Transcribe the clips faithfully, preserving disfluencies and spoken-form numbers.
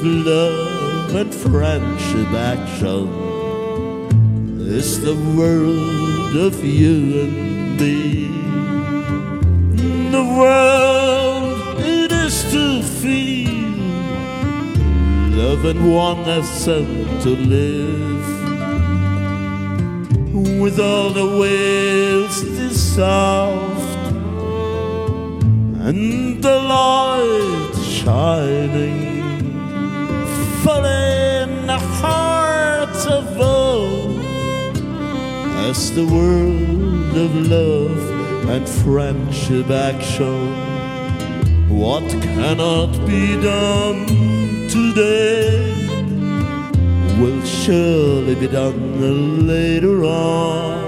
love and friendship action. It's the world of you and me. The world it is to feel love and oneness and to live with all the waves dissolved and the light shining full in the hearts of all. As the world of love and friendship action, what cannot be done today will surely be done later on.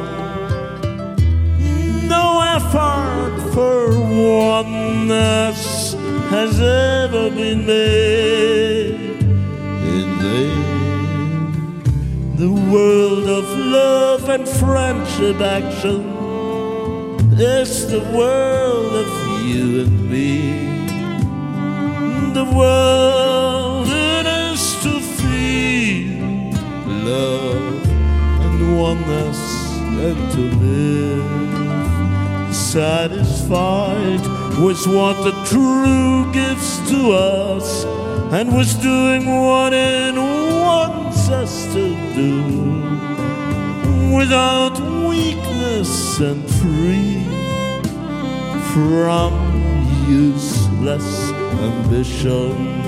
No effort for oneness has ever been made in vain. The world of love and friendship action is the world of you and me. The world it is to feel love and oneness and to live satisfied with what the true gives to us and was doing what it wants us to do without weakness and free from useless ambition.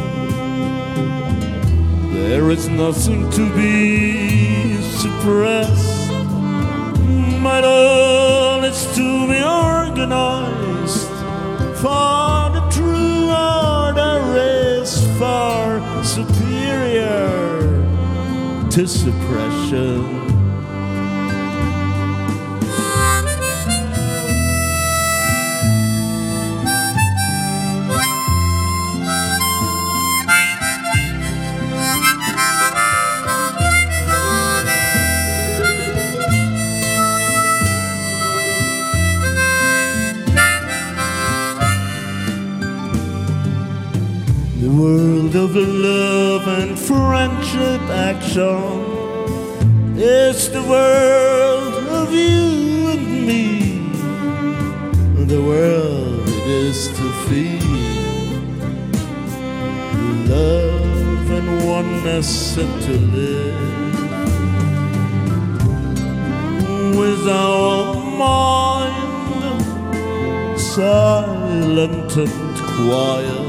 There is nothing to be suppressed. My all is to be organized, for the true order is far superior to suppression. The world of love and friendship action is the world of you and me. The world it is to feel love and oneness and to live with our mind silent and quiet,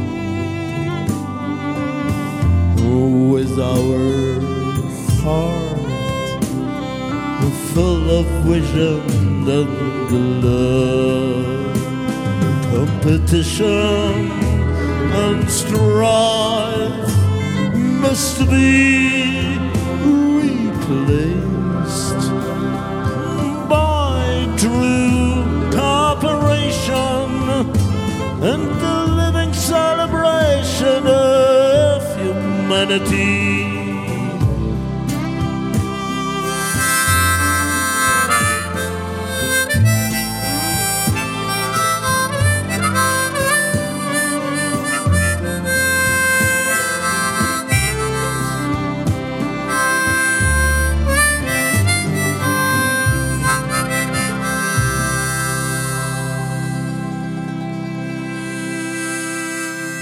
with our heart full of vision and love. Competition and strife must be replaced by true cooperation and the living celebration of humanity.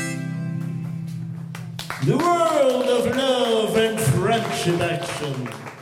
The world of love and friendship action.